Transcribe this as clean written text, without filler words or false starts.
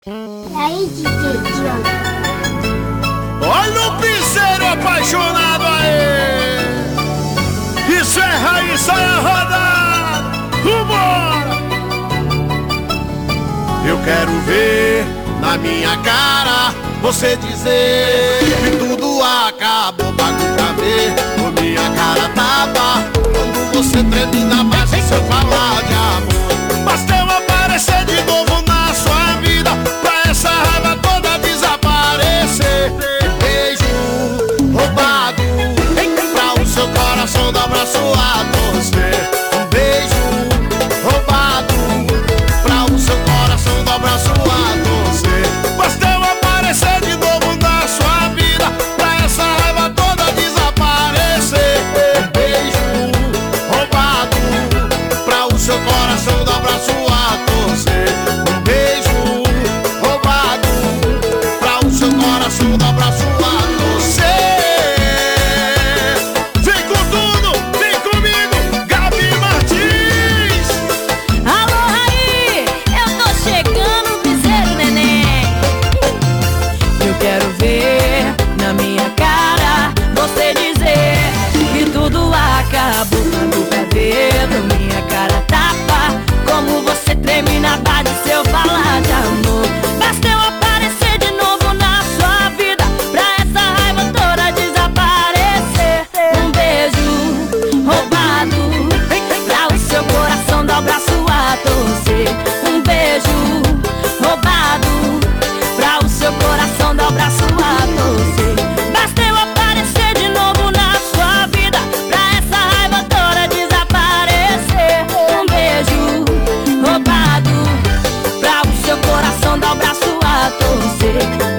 E aí, DJ Diogo? Olha o piseiro apaixonado aí! Isso é raiz, sai a rodar! Vambora! Eu quero ver na minha cara você dizer que tudo acabou, pago pra ver. Com minha cara tapa quando você treme na base, se eu falar de amor. Basta eu aparecer de novo na sua vida pra essa raiva toda desaparecer. Beijo roubado pra o seu coração dobrar sua torcer. Um beijo roubado pra o seu coração dobrar sua torcer. Basta eu aparecer de novo na sua vida pra essa raiva toda desaparecer. Um beijo roubado pra o seu coração dobrar sua torcer. Um beijo roubado pra o seu coração dobrar sua torcer. Vem com tudo, vem comigo, Gabi Martins. Alô, Raí, eu tô chegando, piseiro neném. Eu quero ver na minha cara você dizer que tudo acabou, pago pra ver. Na minha cara tapa como você treme na base se eu falar de amor. Basta eu aparecer de novo na sua vida pra essa raiva toda desaparecer. Um beijo roubado pra o seu coração dobrar sua torcer. Um beijo roubado pra o seu coração dobrar sua torcer. Basta eu aparecer de novo na sua vida pra essa raiva toda desaparecer. Um beijo roubado pra o seu coração dobrar sua torcer.